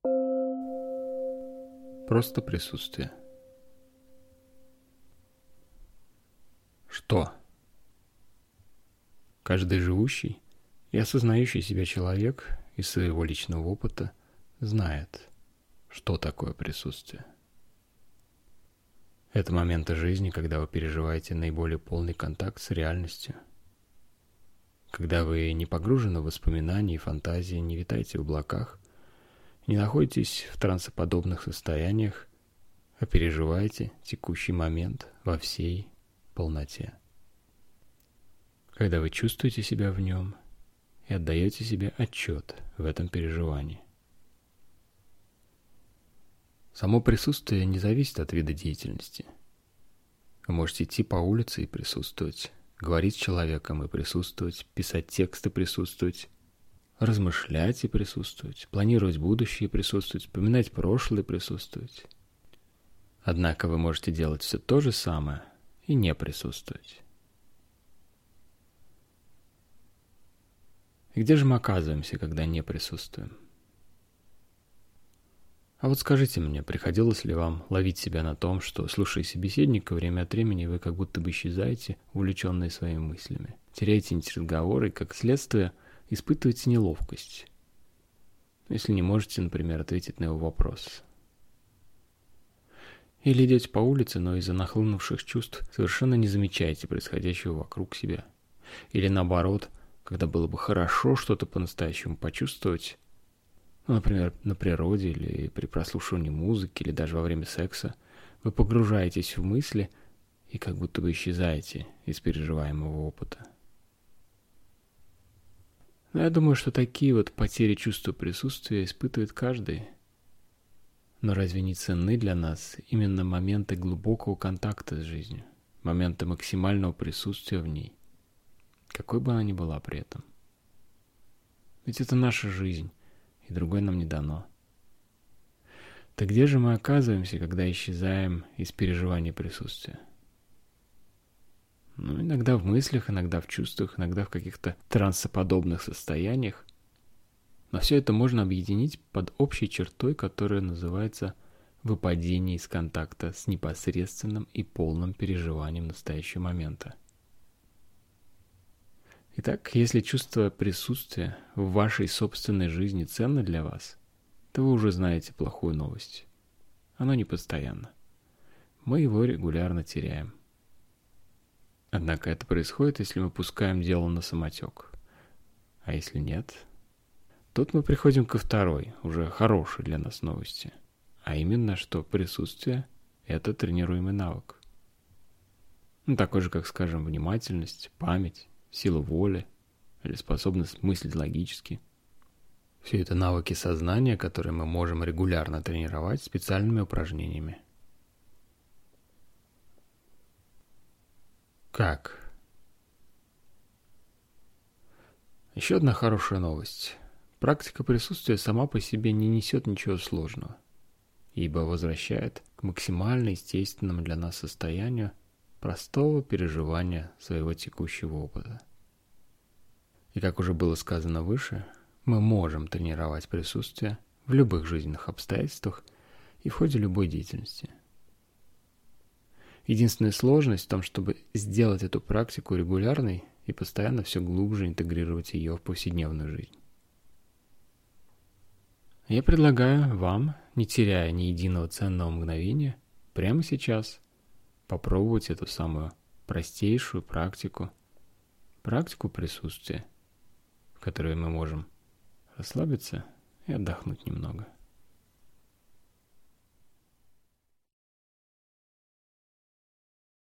Просто присутствие. Что? Каждый живущий и осознающий себя человек из своего личного опыта знает, что такое присутствие. Это моменты жизни, когда вы переживаете наиболее полный контакт с реальностью. Когда вы не погружены в воспоминания и фантазии, не витаете в облаках, не находитесь в трансоподобных состояниях, а переживаете текущий момент во всей полноте. Когда вы чувствуете себя в нем и отдаете себе отчет в этом переживании. Само присутствие не зависит от вида деятельности. Вы можете идти по улице и присутствовать, говорить с человеком и присутствовать, писать тексты и присутствовать, размышлять и присутствовать, планировать будущее и присутствовать, вспоминать прошлое и присутствовать. Однако вы можете делать все то же самое и не присутствовать. И где же мы оказываемся, когда не присутствуем? А вот скажите мне, приходилось ли вам ловить себя на том, что, слушая собеседника, время от времени вы как будто бы исчезаете, увлеченные своими мыслями, теряете нить разговора и, как следствие, испытываете неловкость, если не можете, например, ответить на его вопрос. Или идете по улице, но из-за нахлынувших чувств совершенно не замечаете происходящего вокруг себя. Или наоборот, когда было бы хорошо что-то по-настоящему почувствовать, например, на природе или при прослушивании музыки, или даже во время секса, вы погружаетесь в мысли и как будто бы исчезаете из переживаемого опыта. Но я думаю, что такие вот потери чувства присутствия испытывает каждый. Но разве не ценны для нас именно моменты глубокого контакта с жизнью, моменты максимального присутствия в ней, какой бы она ни была при этом? Ведь это наша жизнь, и другой нам не дано. Так где же мы оказываемся, когда исчезаем из переживания присутствия? Иногда в мыслях, иногда в чувствах, иногда в каких-то трансоподобных состояниях. Но все это можно объединить под общей чертой, которая называется выпадение из контакта с непосредственным и полным переживанием настоящего момента. Итак, если чувство присутствия в вашей собственной жизни ценно для вас, то вы уже знаете плохую новость. Оно не постоянно. Мы его регулярно теряем. Однако это происходит, если мы пускаем дело на самотек. А если нет, тут мы приходим ко второй, уже хорошей для нас новости. А именно, что присутствие – это тренируемый навык. Такой же, как, скажем, внимательность, память, сила воли или способность мыслить логически. Все это навыки сознания, которые мы можем регулярно тренировать специальными упражнениями. Как? Еще одна хорошая новость. Практика присутствия сама по себе не несет ничего сложного, ибо возвращает к максимально естественному для нас состоянию простого переживания своего текущего опыта. И как уже было сказано выше, мы можем тренировать присутствие в любых жизненных обстоятельствах и в ходе любой деятельности. Единственная сложность в том, чтобы сделать эту практику регулярной и постоянно все глубже интегрировать ее в повседневную жизнь. Я предлагаю вам, не теряя ни единого ценного мгновения, прямо сейчас попробовать эту самую простейшую практику присутствия, в которой мы можем расслабиться и отдохнуть немного.